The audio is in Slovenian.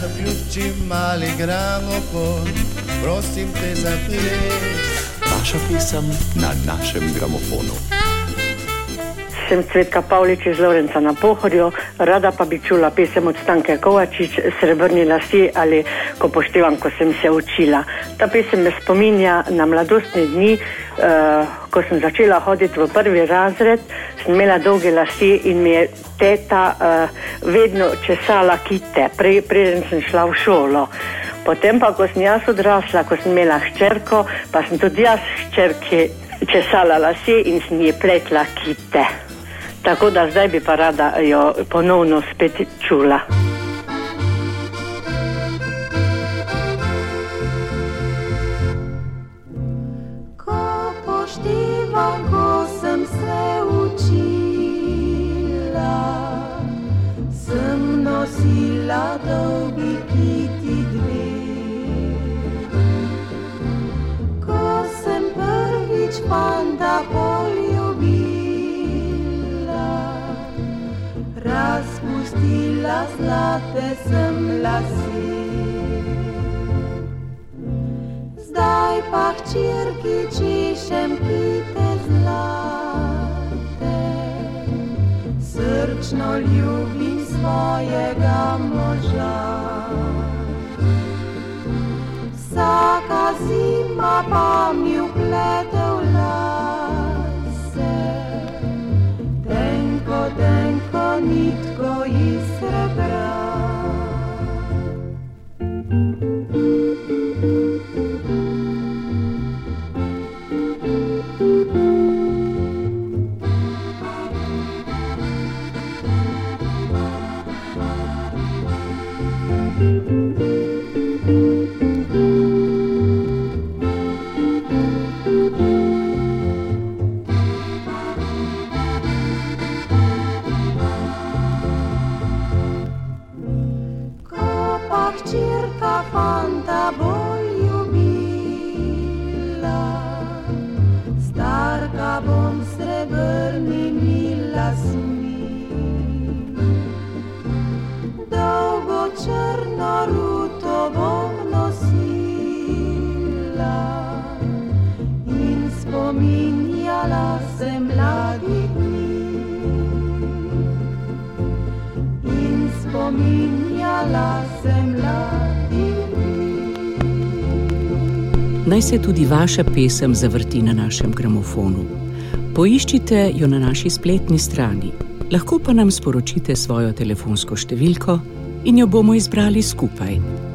zaključi mali gramofon, prosim te za ples. Vaša pesem na našem gramofonu. Sem Cvetka Pavlič iz Lovrenca na Pohorju, rada pa bi čula pesem od Stanke Kovačič, Srebrni lasje ali Ko poštevam, ko sem se učila. Ta pesem me spominja na mladostne dni, ko sem začela hoditi v prvi razred, sem imela dolge lasje in mi je teta vedno česala kite, preden sem šla v šolo. Potem pa, ko sem jaz odrasla, ko sem imela hčerko, pa sem tudi jaz hčerki česala lasje in sem ji pletla kite. Tako da zdaj bi pa rada jo ponovno spet čula. Ko poštevam, ko sem se učila, sem nosila dolgi kiti dve. Ko sem prvič fanta poljubila, razpustila zlate sem lase. Zdaj pa hčerki češem kite zlate, srčno ljubim svojega moža. Vsaka zima pa mi vplete v lase, tenko nitko iz srebra. Hčerka fanta bolj ljubila, starka bom srebrnimi lasmi. Dolgo črno ruto bom nosila in spominjala se mladih dni. In spominjala se mladih dni. Naj se tudi vaša pesem zavrti na našem gramofonu. Poiščite jo na naši spletni strani. Lahko pa nam sporočite svojo telefonsko številko in jo bomo izbrali skupaj.